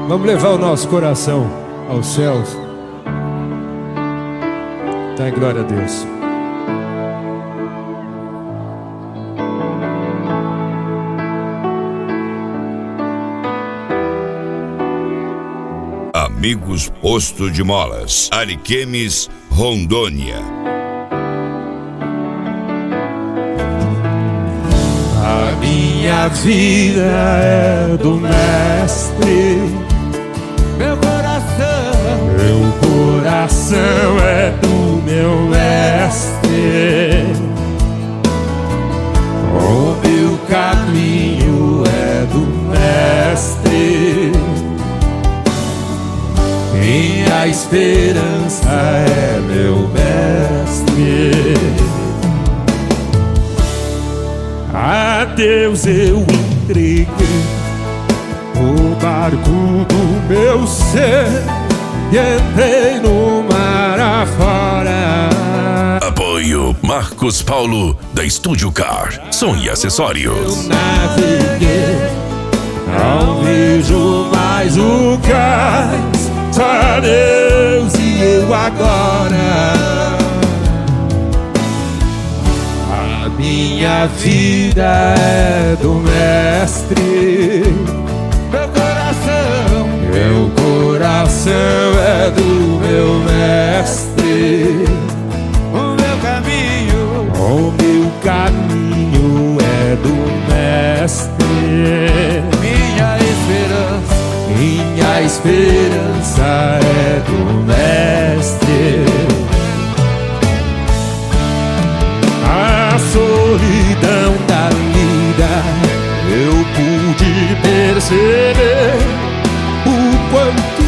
Vamos levar o nosso coração aos céus. Tá, em glória a Deus. Amigos Posto de Molas, Ariquemes, Rondônia. A minha vida é do Mestre. Meu coração é do meu Mestre. O meu caminho é do Mestre. Minha esperança é meu Mestre. A Deus eu entreguei o barco do meu ser e entrei no mar afora. Apoio Marcos Paulo da Estúdio Car, som e acessórios. Eu naveguei, não vejo mais o cais, só Deus e eu agora. A minha vida é do Mestre. Meu coração é do meu Mestre. O meu caminho é do Mestre. Minha esperança é do Mestre. A solidão da vida eu pude perceber o quanto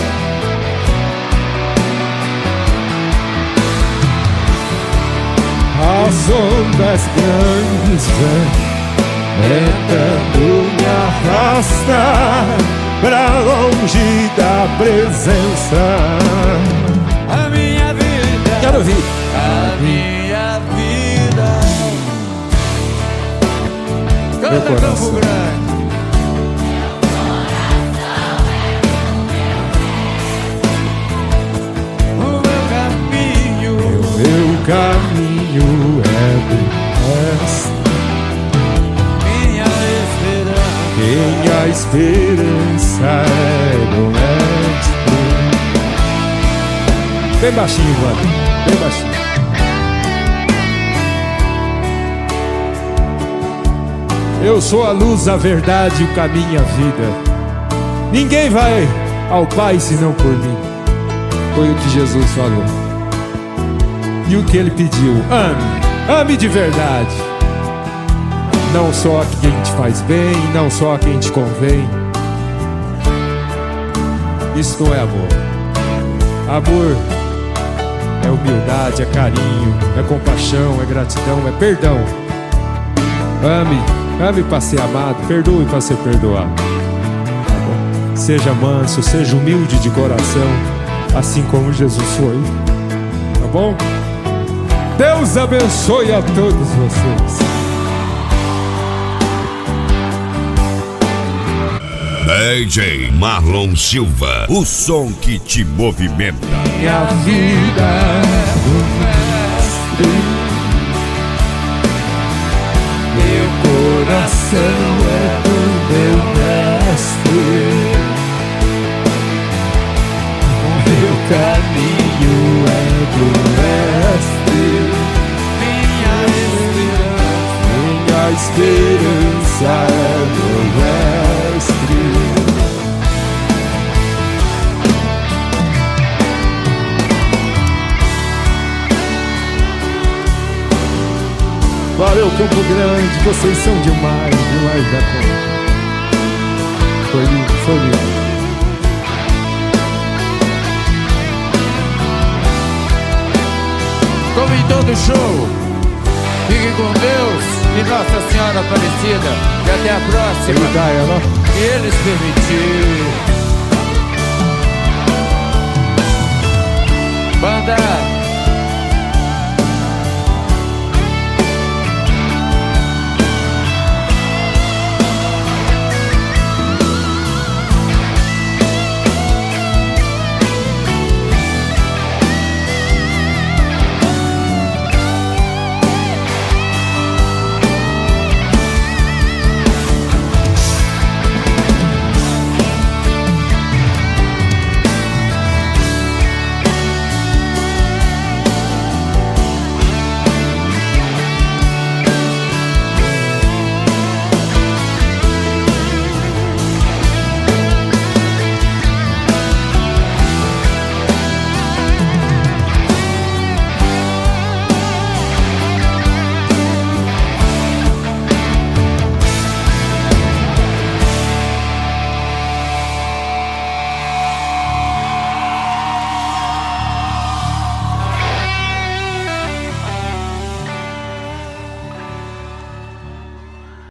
as ondas grandes vêm tentando me arrastar pra longe da presença. A minha vida, quero ouvir. A minha vida, meu coração grande. Meu caminho é do Mestre. Minha esperança é do Mestre. Bem baixinho, mano, bem baixinho. Eu sou a luz, a verdade, o caminho e a vida. Ninguém vai ao Pai senão por mim. Foi o que Jesus falou. E o que ele pediu? Ame de verdade. Não só a quem te faz bem, não só a quem te convém. Isso não é amor. Amor é humildade, é carinho, é compaixão, é gratidão, é perdão. Ame para ser amado, perdoe para ser perdoado. Tá bom? Seja manso, seja humilde de coração, assim como Jesus foi. Tá bom? Deus abençoe a todos vocês. DJ Marlon Silva, o som que te movimenta. Minha vida é do Mestre. Meu coração é do meu Mestre. Meu caminho é do Mestre. Minha esperança é do Mestre. Valeu, Campo Grande, vocês são demais, demais da conta. Foi lindo, foi lindo. Como em todo show, fique com Deus e Nossa Senhora Aparecida. E até a próxima. E eles permitirem. Banda